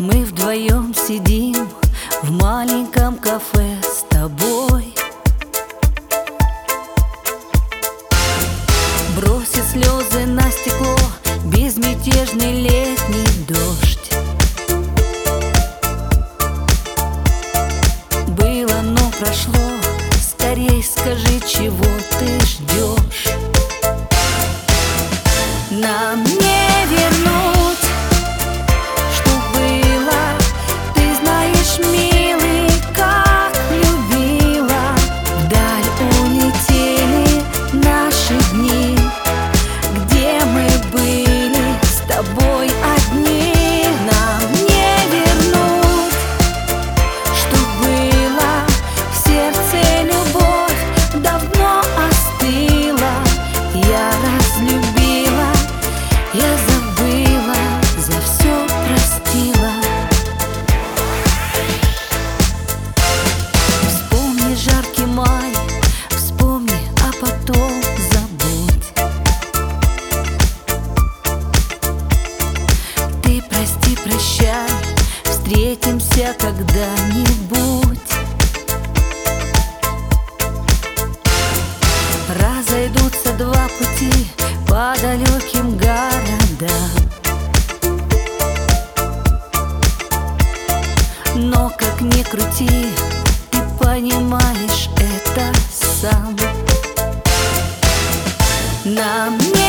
Мы вдвоем сидим в маленьком кафе с тобой. Бросит слезы на стекло безмятежный летний дождь. Было, но прошло, скорей скажи, чего ты ждешь. Нам не вернуть, что было, ты знаешь, милый, как любила. Вдаль улетели наши дни, где мы были с тобой одни. Нам не вернуть, что было, в сердце любовь давно остыла. Я разлюбила, я забыла, за все простила. Вспомни жаркий май, вспомни, а потом забудь. Ты прости, прощай, встретимся когда-нибудь. Разойдутся два пути по далеким городам, но как ни крути, ты понимаешь это сам. Нам не